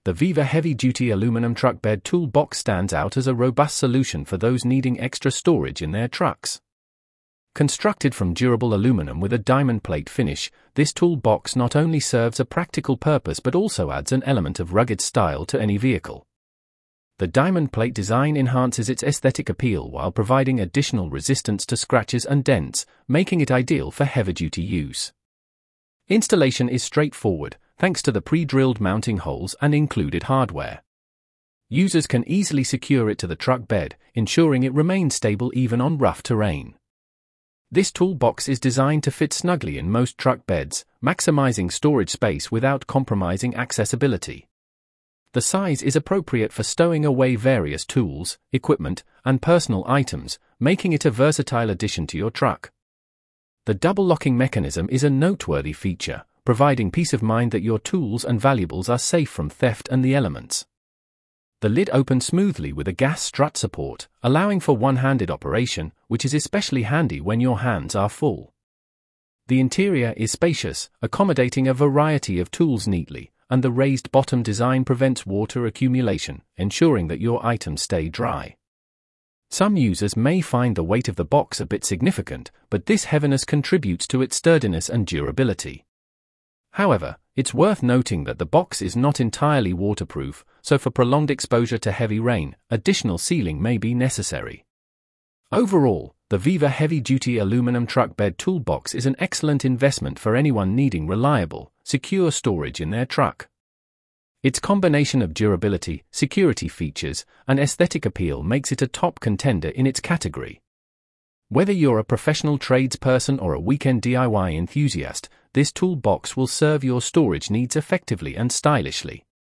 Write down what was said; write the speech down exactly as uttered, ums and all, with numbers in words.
The Viva heavy-duty aluminum truck bed toolbox stands out as a robust solution for those needing extra storage in their trucks. Constructed from durable aluminum with a diamond plate finish, this toolbox not only serves a practical purpose but also adds an element of rugged style to any vehicle. The diamond plate design enhances its aesthetic appeal while providing additional resistance to scratches and dents, making it ideal for heavy-duty use. Installation is straightforward, thanks to the pre-drilled mounting holes and included hardware. Users can easily secure it to the truck bed, ensuring it remains stable even on rough terrain. This toolbox is designed to fit snugly in most truck beds, maximizing storage space without compromising accessibility. The size is appropriate for stowing away various tools, equipment, and personal items, making it a versatile addition to your truck. The double locking mechanism is a noteworthy feature, providing peace of mind that your tools and valuables are safe from theft and the elements. The lid opens smoothly with a gas strut support, allowing for one-handed operation, which is especially handy when your hands are full. The interior is spacious, accommodating a variety of tools neatly, and the raised bottom design prevents water accumulation, ensuring that your items stay dry. Some users may find the weight of the box a bit significant, but this heaviness contributes to its sturdiness and durability. However, it's worth noting that the box is not entirely waterproof, so for prolonged exposure to heavy rain, additional sealing may be necessary. Overall, the Viva heavy-duty aluminum truck bed toolbox is an excellent investment for anyone needing reliable, secure storage in their truck. Its combination of durability, security features, and aesthetic appeal makes it a top contender in its category. Whether you're a professional tradesperson or a weekend D I Y enthusiast, this toolbox will serve your storage needs effectively and stylishly.